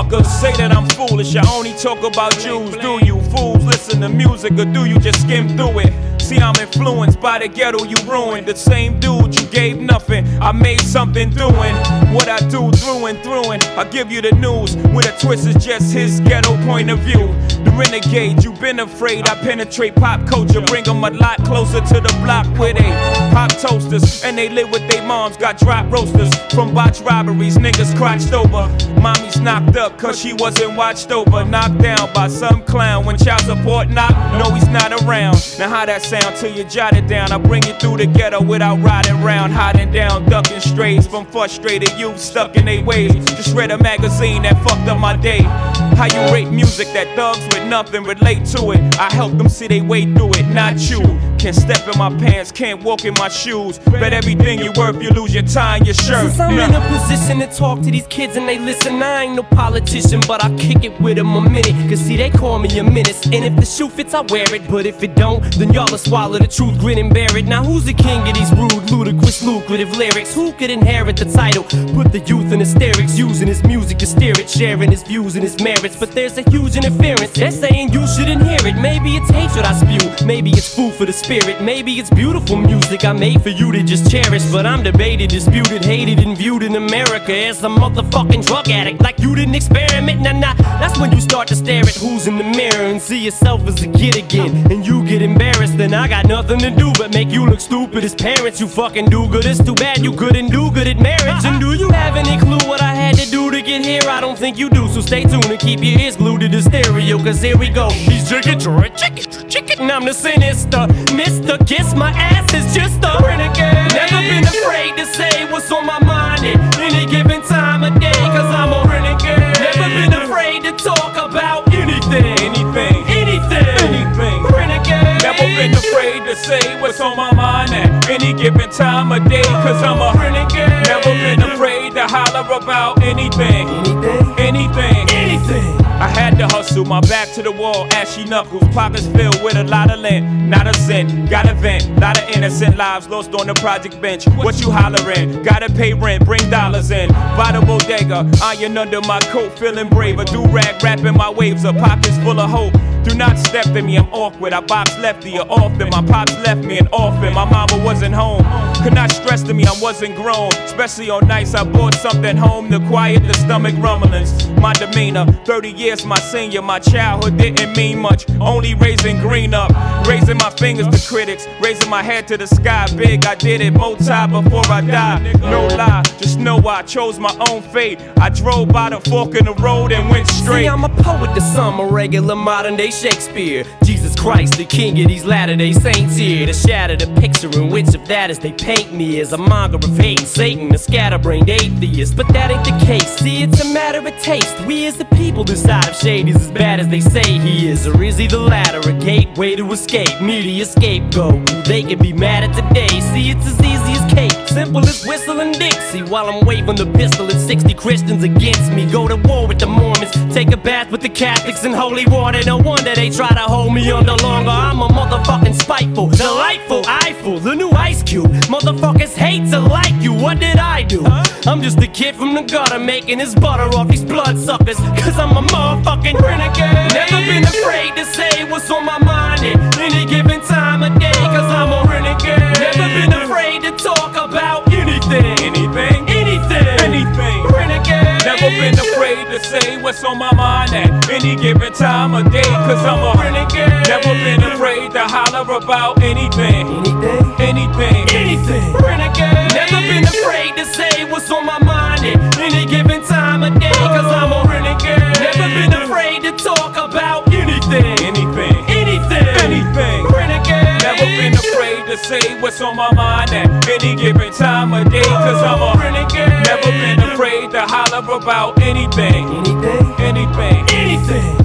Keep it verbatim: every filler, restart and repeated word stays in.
Motherfuckers say that I'm foolish, I only talk about Jews. Do you fools listen to music or do you just skim through it? See, I'm influenced by the ghetto you ruined. The same dude you gave nothing, I made something doing what I do through and through. And I give you the news with a twist is just his ghetto point of view. The renegade, you've been afraid. I penetrate pop culture, bring them a lot closer to the block where they pop toasters and they live with their moms. Got drop roasters from botch robberies, niggas crotched over. Mommy's knocked up cause she wasn't watched over. Knocked down by some clown when child support knocked. No, he's not around. Now how that sound till you jot it down? I bring you through the ghetto without riding round, hiding down, ducking strays from frustrated youth stuck in their ways. Just read a magazine that fucked up my day. How you rate music that thugs with nothing relate to it? I help them see they way through it, not you. Can't step in my pants, can't walk in my shoes. Bet everything you worth, you lose your tie and your shirt. Since I'm in a position to talk to these kids and they listen, I ain't no politician, but I kick it with them a minute. Cause see, they call me a menace, and if the shoe fits, I wear it. But if it don't, then y'all will swallow the truth, grin and bear it. Now who's the king of these rude, ludicrous, lucrative lyrics? Who could inherit the title? Put the youth in hysterics, using his music to steer it, sharing his views and his merits. But there's a huge interference, they're saying you shouldn't hear it. Maybe it's hatred I spew, maybe it's food for the spirit. Maybe it's beautiful music I made for you to just cherish. But I'm debated, disputed, hated, and viewed in America as a motherfucking drug addict. Like you didn't experiment, nah nah. That's when you start to stare at who's in the mirror and see yourself as a kid again. And you get embarrassed, then I got nothing to do but make you look stupid as parents. You fucking do good, it's too bad you couldn't do good at marriage. And do you have any clue what I had to do to get here? I don't think you do, so stay tuned and keep your ears glued to the stereo. Cause here we go, he's chicken, chicken, chicken, and I'm the sinister Mister Kiss my ass is just a renegade. Never been afraid to say what's on my mind at any given time of day, cause I'm a renegade. Never been afraid to talk about anything, Anything, anything, anything. renegade. Never been afraid to say what's on my mind at any given time of day, cause I'm a renegade. Never been afraid to holler about anything, Anything, anything. anything. I had to hustle, my back to the wall, ashy knuckles, pockets filled with a lot of lint, not a cent, got a vent, lot of innocent lives lost on the project bench. What you hollering? Gotta pay rent, bring dollars in, by the bodega, iron under my coat, feeling braver, do-rag rapping my waves up, pockets full of hope. Do not step to me, I'm awkward, I box lefty or often, my pops left me an orphan, my mama wasn't home. Could not stress to me, I wasn't grown, especially on nights I bought something home to quiet the stomach rumblings. My demeanor, thirty years my senior, my childhood didn't mean much, only raising green up, raising my fingers to critics, raising my head to the sky, big I did it, multi before I died, no lie, just know I chose my own fate, I drove by the fork in the road and went straight. See, I'm a poet to some, a regular modern day Shakespeare. Jesus Christ, the king of these latter-day saints here, to shatter the picture in which of that as they paint me as a monger of hate and Satan, a scatterbrained atheist. But that ain't the case, see, it's a matter of taste. We as the people decide if Shady's as bad as they say he is, or is he the latter, a gateway to escape, media scapegoat. They can be mad at today, see, it's as easy as cake, simple as whistling Dixie, while I'm waving the pistol at sixty Christians against me. Go to war with the Mormons, take a bath with the Catholics in holy water. No wonder they try to hold me under longer. I'm a motherfucking spiteful, delightful, eyeful, the new Ice Cube. Motherfuckers hate to like you, what did I do? I'm just a kid from the gutter making his butter off these bloodsuckers, cause I'm a motherfucking renegade. Never been afraid to say what's on my mind at any given time of day, cause I'm a renegade. Never been afraid to talk about anything, Anything, anything, anything. renegade. Never been afraid to say what's on my mind at any given time of day, cause I'm a renegade. Never been afraid to holler about anything, Anything, anything, anything, renegade. Never been afraid to say what's on my mind at any given time of day, cause I'm a renegade. Never been afraid to talk about anything, anything, anything, anything. renegade. Never been afraid to say what's on my mind at any given time of day, cause I'm a renegade. Never been afraid to holler about anything, Anything, anything. anything.